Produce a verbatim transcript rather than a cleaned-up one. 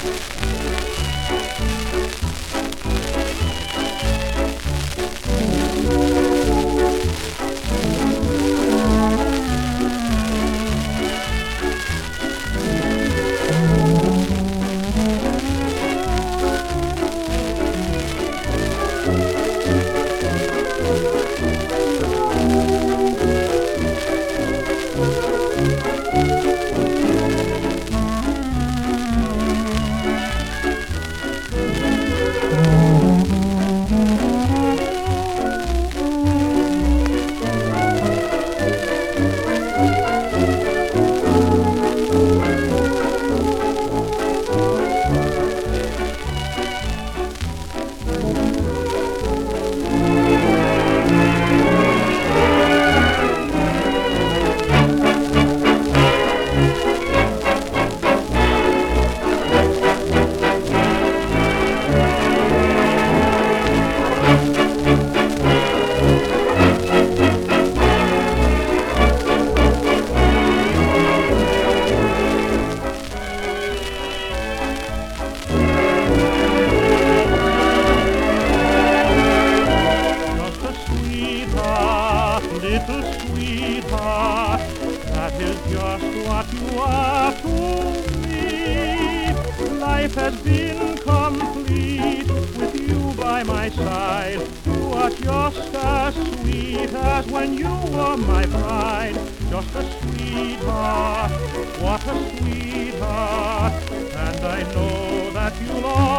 Little sweetheart, that is just what you are to me. Life has been complete with you by my side. You are just as sweet as when you were my bride. Just a sweetheart, what a sweetheart, and I know that you'll always